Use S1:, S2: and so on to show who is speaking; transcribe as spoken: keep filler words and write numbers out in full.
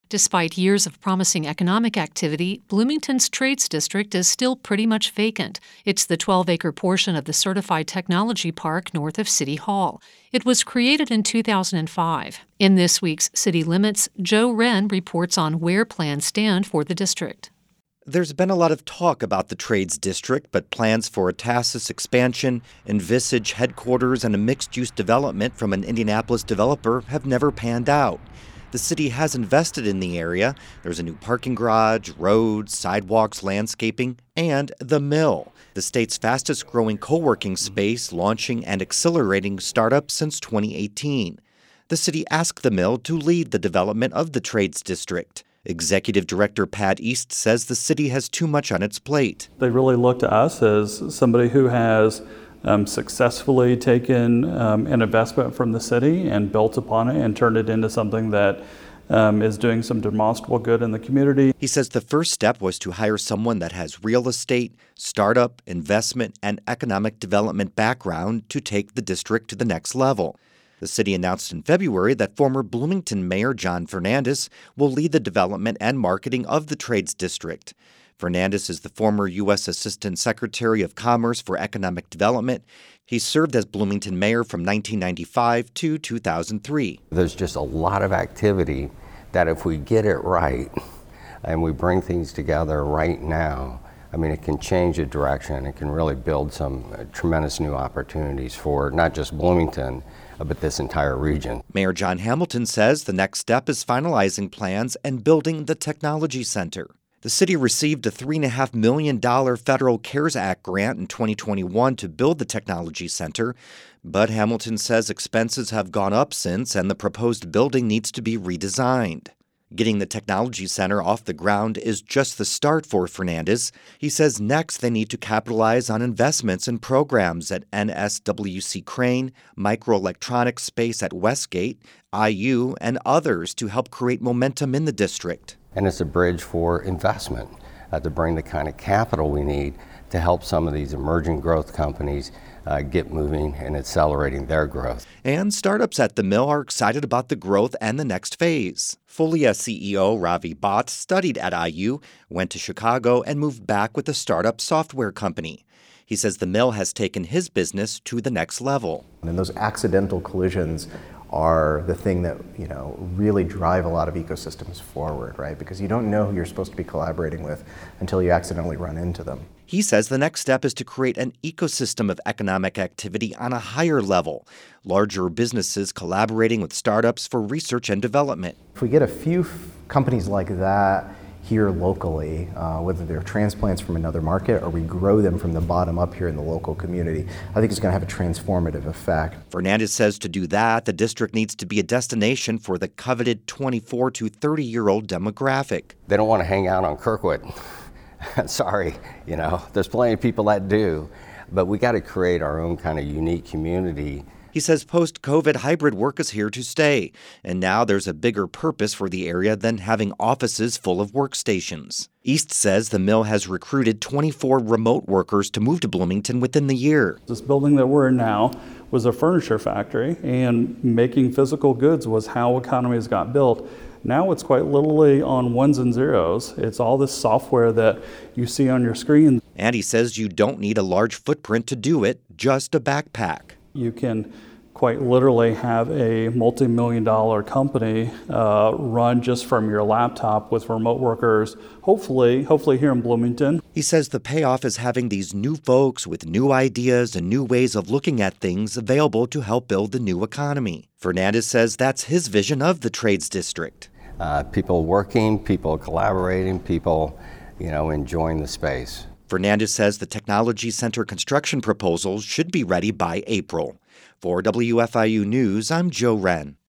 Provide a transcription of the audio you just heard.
S1: Despite years of promising economic activity, Bloomington's Trades District is still pretty much vacant. It's the twelve-acre portion of the Certified Technology Park north of City Hall. It was created in two thousand five. In this week's City Limits, Joe Wren reports on where plans stand for the district.
S2: There's been a lot of talk about the Trades District, but plans for a Tassus expansion, Envisage headquarters, and a mixed-use development from an Indianapolis developer have never panned out. The city has invested in the area. There's a new parking garage, roads, sidewalks, landscaping, and the Mill, the state's fastest-growing co-working space, launching and accelerating startups since twenty eighteen. The city asked the Mill to lead the development of the Trades District. Executive Director Pat East says the city has too much on its plate.
S3: They really look to us as somebody who has um, successfully taken um, an investment from the city and built upon it and turned it into something that um, is doing some demonstrable good in the community.
S2: He says the first step was to hire someone that has real estate, startup, investment, and economic development background to take the district to the next level. The city announced in February that former Bloomington Mayor John Fernandez will lead the development and marketing of the Trades District. Fernandez is the former U S Assistant Secretary of Commerce for Economic Development. He served as Bloomington Mayor from nineteen ninety-five to two thousand three.
S4: There's just a lot of activity that if we get it right and we bring things together right now, I mean, it can change the direction. It can really build some uh, tremendous new opportunities for not just Bloomington, uh, but this entire region.
S2: Mayor John Hamilton says the next step is finalizing plans and building the Technology Center. The city received a three point five million dollars federal CARES Act grant in twenty twenty-one to build the Technology Center, but Hamilton says expenses have gone up since and the proposed building needs to be redesigned. Getting the Technology Center off the ground is just the start for Fernandez. He says next they need to capitalize on investments and programs at N S W C Crane, Microelectronics Space at Westgate, I U, and others to help create momentum in the district.
S4: And it's a bridge for investment uh, to bring the kind of capital we need to help some of these emerging growth companies uh, get moving and accelerating their growth.
S2: And startups at the Mill are excited about the growth and the next phase. Folia C E O Ravi Bhatt studied at I U, went to Chicago, and moved back with a startup software company. He says the Mill has taken his business to the next level.
S5: And those accidental collisions are the thing that, you know, really drive a lot of ecosystems forward, right? Because you don't know who you're supposed to be collaborating with until you accidentally run into them.
S2: He says the next step is to create an ecosystem of economic activity on a higher level, larger businesses collaborating with startups for research and development.
S5: If we get a few f- companies like that here locally, uh, whether they're transplants from another market or we grow them from the bottom up here in the local community, I think it's going to have a transformative effect.
S2: Fernandez says to do that, the district needs to be a destination for the coveted twenty-four to thirty-year-old demographic.
S4: They don't want to hang out on Kirkwood. Sorry, you know, there's plenty of people that do, but we got to create our own kind of unique community.
S2: He says post-COVID hybrid work is here to stay, and now there's a bigger purpose for the area than having offices full of workstations. East says the Mill has recruited twenty-four remote workers to move to Bloomington within the year.
S3: This building that we're in now was a furniture factory, and making physical goods was how economies got built. Now it's quite literally on ones and zeros. It's all this software that you see on your screen.
S2: And he says you don't need a large footprint to do it, just a backpack.
S3: You can quite literally have a multi-million dollar company uh, run just from your laptop with remote workers, hopefully, hopefully here in Bloomington.
S2: He says the payoff is having these new folks with new ideas and new ways of looking at things available to help build the new economy. Fernandez says that's his vision of the Trades District.
S4: Uh, people working, people collaborating, people, you know, enjoying the space.
S2: Fernandez says the Technology Center construction proposals should be ready by April. For W F I U News, I'm Joe Wren.